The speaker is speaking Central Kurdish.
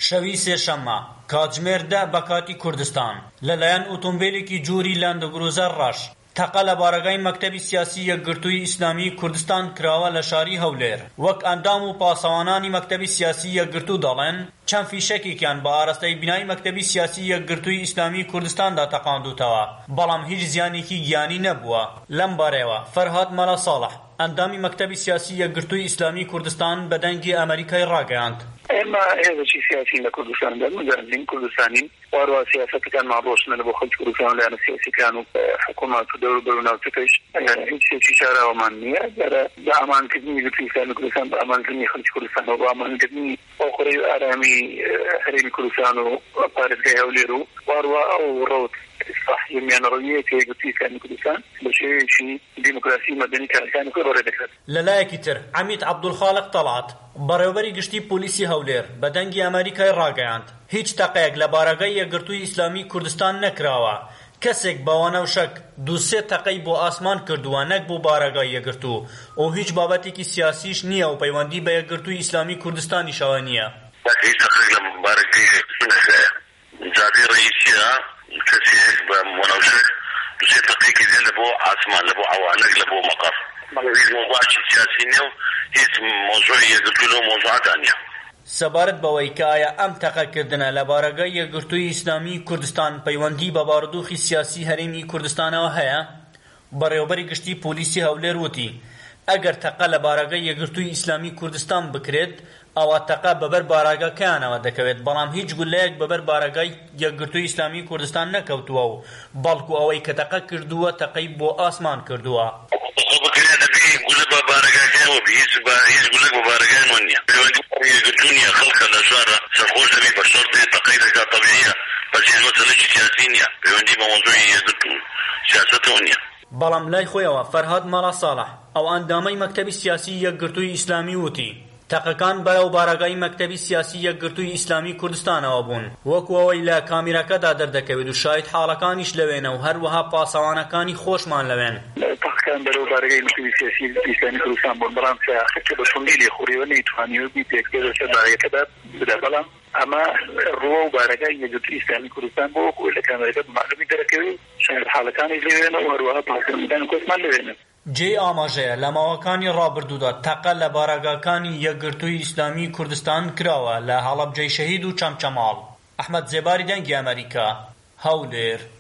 شەوی سێشەممە کاتژمێر 10 بە کاتی کوردستان لەلایەن ئۆتۆمبیلێکی جووری لاندکروزەر ڕەش تەقە لە بارگای مەکتەبی سیاسی یەکگرتووی ئیسلامی کوردستان کراوە لە شاری هەولێر. وەک ئەندام و پاسەوانانی مەکتەبی سیاسی یەکگرتوو دەڵێن چەند فیشەکێکیان بە ئاراستەی بینایی مەکتەبی سیاسی یەکگرتووی ئیسلامی کوردستاندا تەقاندوتەوە، بەڵام هیچ زیانێکی گیانی نەبووە. لەم بارەیەوە فەرهاد مەلا ساڵح ئەندامی مەکتەبی سیاسی یەکگرتووی ئیسلامی کوردستان بە دەنگی ئەمریکای ڕاگەیاند. ئێمە هێزێکی سیاسی لە کوردستاندا مجاهدین کوردستانین واروا سیاسەتەکان مابۆشنە لە بۆ خەڵکی کوردستان لەلایەن سیاسیەکان و حکوومەت و دەور بەرەو ناوچەکەش هیچ شتێکی شاراوەمان نییە. بە ئامانکردنی یەکگرتووی ئیسلامی کوردستان، بە ئامانکردنی خەڵکی کوردستان و بە ئامانکردنی ئەوخۆرەی و ئارامی هەرێمی کوردستان و پارێزگای هەولێر و واروا ئەو ڕەوت ئیسلاحی میانەڕەویەکی یەکگرتووی ئیسلامی کوردستان بە شێوەیەکی دیموکراسی مەدەنی کارەکانی خۆی ڕێ دەکرێت. لەلایەکی تر عەمید عەبدولخالق تەڵات بەڕێوەبەری گشتی پۆلیسی هەولێر بە دەنگی ئەمریکای ڕاگەیاند هیچ تەقەیەک لە بارگای یەکگرتووی ئیسلامی کوردستان نەکراوە. کەسێک بەوانە و شەک دووسێ تەقەی بۆ ئاسمان کردووە نەک بۆ بارگای یەکگرتوو و هیچ بابەتێکی سیاسیش نییە و پەیوەندی بە یەکگرتووی ئیسلامی کوردستانیشەوە نییە. هیچ تەقەیەک لە بارگای نەکرایە. جادی ڕئیسیە کەسێک بە مۆنەوشەک دووسێ تەقەیەکی دێ لە بۆ ئاسمان لە بۆ ئەوانەک لە بۆ مەقەف. هیچ مۆزوعێکی سیاسی نییە و هیچ مۆزوعی یەکگرتوو لەو مۆزوعەدا نییە. سەبارەت بەوەی کە ئایا ئەم تەقەکردنە لە بارگای یەکگرتووی ئیسلامی کوردستان پەیوەندی بە بارودۆخی سیاسی هەرێمی کوردستانەوە هەیە، بەڕێوەبەری گشتی پۆلیسی هەولێر وتی ئەگەر تەقە لە بارگای یەکگرتووی ئیسلامی کوردستان بکرێت ئەوە تەقە بەبەر بارگاکەیانەوە دەکەوێت، بەڵام هیچ گولەیەک بەبەر بارگای یەکگرتووی ئیسلامی کوردستان نەکەوتووە و بەڵکو ئەوەی کە تەقە کردووە تەقەی بۆ ئاسمان کردووە. هیچ گولەک بە بارگای من نییە. پەیوەندی یەکگرتوو نییە. خەڵکە لە شارە سەرخۆش دەبی بە شەرتێ تەقەی دەکات تەبیعیە، بەس هیچ مەسەلەیەکی سیاسی نییە. پەیوەندی بە مۆزوعی یەکگرتوو سیاسەتەوە نییە. بەڵام لای خۆیەوە فەرهاد مەلا ساڵح ئەو ئەندامەی مەکتەبی سیاسی یەکگرتووی ئیسلامی وتی تەقەکان بەرەو بارگای مەکتەبی سیاسی یەکگرتووی ئیسلامی کوردستانەوە بوون، وەکو ئەوەی لە کامێرەکەدا دەردەکەوێت و شاهید حاڵەکانیش لەوێنە و هەروەها پاسەوانەکانی خۆشمان لەوێن. تەقەکان بەرەو بارگای مەکتەبی سیاسی ئیسلامی کوردستان بوون، بەڵام کە بە شوندی خوڕیوە نەیتوانیوە بی پێکتێرە سەر بارگەکەدا بدا. بەڵام ئەمە ڕووە و بارگای یەکگرتووی ئیسلامی کوردستان بۆ وەکو لە کامێرەکە معلومی دەرەکەوێت، شاهید حاڵەکانیش لەوێنە و هەروەها پاسەوانەکانی خۆشمان لەوێنە. جێ ئاماژەیە لە ماوەکانی ڕابردوودا تەقە لە بارگاکانی یەکگرتووی ئیسلامی کوردستان کراوە لە هەڵەبجەی شەهید و چەمچەماڵ. ئەحمەد زێباری دەنگی ئەمریکا، هەولێر.